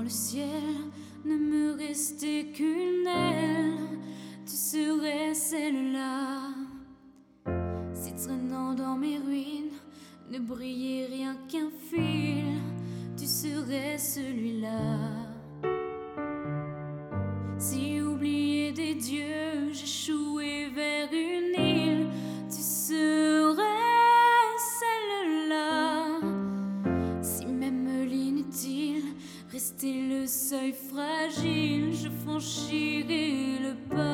le ciel ne me restait qu'une aile, tu serais celle-là. Si traînant dans mes ruines ne brillait rien qu'un fil, tu serais celui-là. Si oublié des dieux, j'échouais vers une île, tu serais celle-là. Si même l'inutile restait le seuil fragile, je franchirais le pas.